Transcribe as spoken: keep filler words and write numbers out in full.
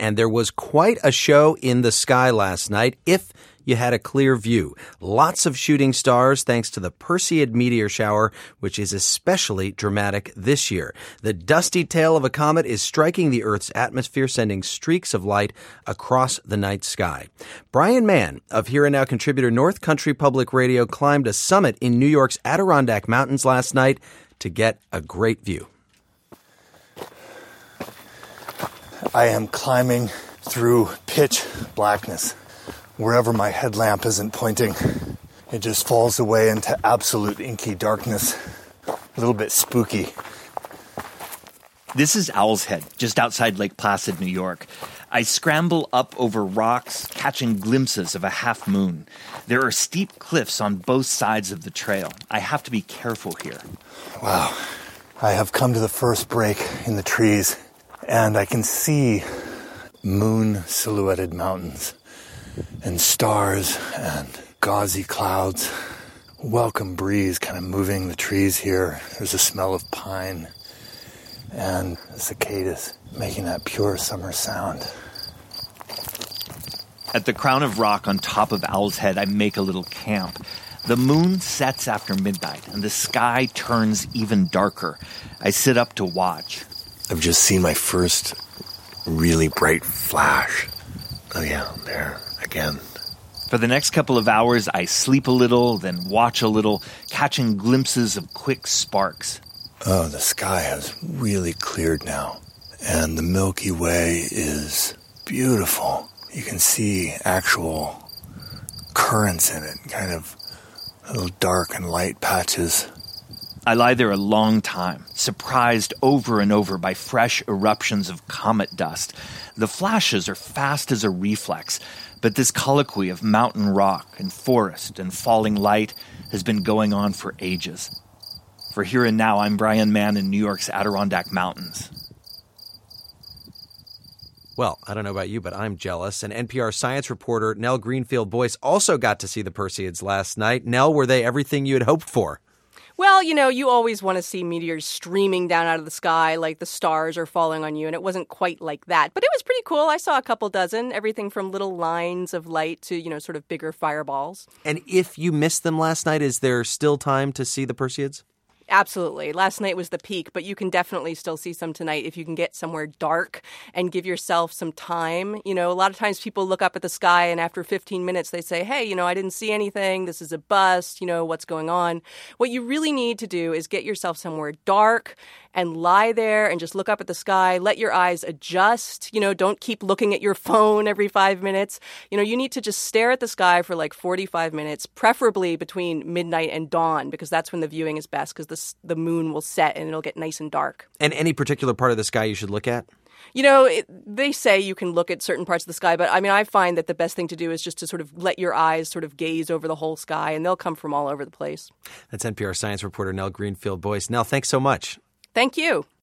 and there was quite a show in the sky last night if you had a clear view. Lots of shooting stars thanks to the Perseid meteor shower, which is especially dramatic this year. The dusty tail of a comet is striking the Earth's atmosphere, sending streaks of light across the night sky. Brian Mann of Here and Now contributor North Country Public Radio climbed a summit in New York's Adirondack Mountains last night to get a great view. I am climbing through pitch blackness. Wherever my headlamp isn't pointing, it just falls away into absolute inky darkness. A little bit spooky. This is Owl's Head, just outside Lake Placid, New York. I scramble up over rocks, catching glimpses of a half moon. There are steep cliffs on both sides of the trail. I have to be careful here. Wow. I have come to the first break in the trees, and I can see moon-silhouetted mountains and stars and gauzy clouds. Welcome breeze kind of moving the trees here. There's a smell of pine and the cicadas making that pure summer sound. At the crown of rock on top of Owl's Head, I make a little camp. The moon sets after midnight, and the sky turns even darker. I sit up to watch. I've just seen my first really bright flash. Oh yeah, there, again. For the next couple of hours, I sleep a little, then watch a little, catching glimpses of quick sparks. Oh, the sky has really cleared now, and the Milky Way is beautiful. You can see actual currents in it, kind of little dark and light patches. I lie there a long time, surprised over and over by fresh eruptions of comet dust. The flashes are fast as a reflex, but this colloquy of mountain rock and forest and falling light has been going on for ages. For Here and Now, I'm Brian Mann in New York's Adirondack Mountains. Well, I don't know about you, but I'm jealous. And N P R science reporter Nell Greenfield-Boyce also got to see the Perseids last night. Nell, were they everything you had hoped for? Well, you know, you always want to see meteors streaming down out of the sky like the stars are falling on you, and it wasn't quite like that. But it was pretty cool. I saw a couple dozen, everything from little lines of light to, you know, sort of bigger fireballs. And if you missed them last night, is there still time to see the Perseids? Absolutely. Last night was the peak, but you can definitely still see some tonight if you can get somewhere dark and give yourself some time. You know, a lot of times people look up at the sky and after fifteen minutes they say, hey, you know, I didn't see anything. This is a bust. You know, what's going on? What you really need to do is get yourself somewhere dark and lie there and just look up at the sky. Let your eyes adjust. You know, don't keep looking at your phone every five minutes. You know, you need to just stare at the sky for like forty-five minutes, preferably between midnight and dawn, because that's when the viewing is best, because the, the moon will set and it'll get nice and dark. And any particular part of the sky you should look at? You know, it, they say you can look at certain parts of the sky, but I mean, I find that the best thing to do is just to sort of let your eyes sort of gaze over the whole sky, and they'll come from all over the place. That's N P R science reporter Nell Greenfield-Boyce. Nell, thanks so much. Thank you.